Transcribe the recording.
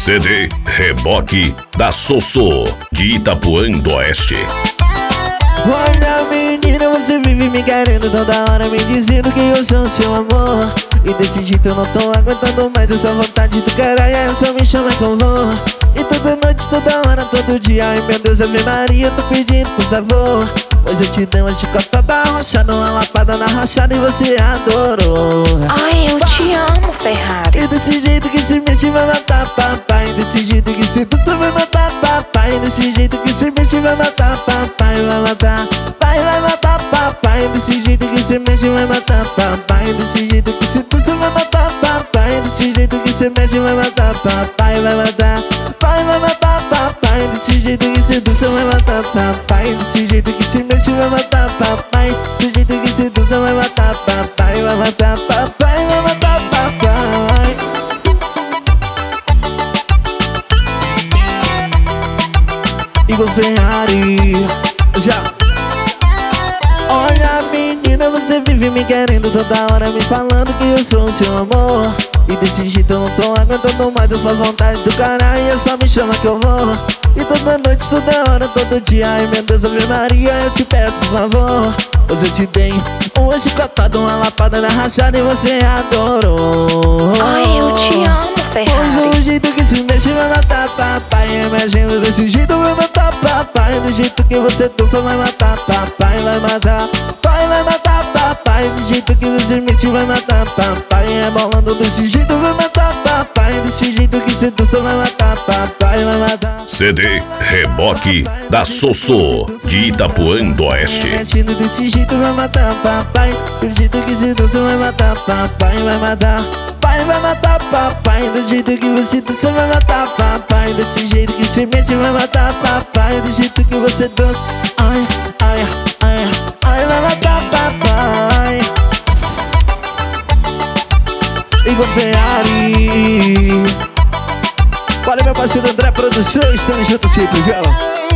CD Reboque da Sossô, de Itapuã do Oeste. Olha menina, você vive me querendo toda hora, me dizendo que eu sou seu amor. E desse jeito eu não tô aguentando mais essa vontade do caralho, aí só me chama que eu vou. E toda noite, toda hora, todo dia, ai meu Deus, Ave Maria, tô pedindo por favor. Hoje eu te dei uma chicotada rochada, uma lapada na rachada e você adorou. Ai, eu te amo, Ferrari. E desse jeito que se mexe vai matar papai. Desse jeito que se dança vai matar papai. Desse jeito que se mexe vai matar papai. Vai matar, vai matar papai. Desse jeito que se mexe vai matar papai. Desse jeito que se dança vai matar papai. Desse jeito que se mexe vai matar papai. Vai matar, vai matar papai. Desse jeito que se dança vai matar papai. Desse jeito que se mexe vai matar papai. Desse jeito que se dança vai matar papai. Vai matar papai, vai matar papai. Igor Ferrari, já. Olha menina, você vive me querendo toda hora, me falando que eu sou o seu amor. E desse jeito eu não tô aguentando mais essa vontade do caralho, e só me chama que eu vou. E toda noite, toda hora, todo dia, ai meu Deus, Ave Maria, eu te peço por favor. Hoje eu te dei uma chicotada, uma lapada na rachada e você adorou. Ai, eu te amo, Ferrari. Hoje o jeito que se mexe vai matar papai. Imagina desse jeito vai matar papai. Do jeito que você dança vai matar papai. Vai matar, vai matar papai. Do jeito que você mexe vai matar papai. Rebolando desse jeito vai matar papai. Desse jeito que você dança vai matar papai. Vai matar. CD Reboque da Sossô, de Itapuã do Oeste. Mexendo desse jeito vai matar papai. Do jeito que você dança vai matar papai. Vai matar, vai matar papai. Do jeito que você dança vai matar papai. Desse jeito que você mexe vai matar papai. Do jeito que você dança, ai, ai, ai, ai, vai matar papai. Igor Ferrari. Olha meu parceiro André Produções, estamos juntos sempre, viu?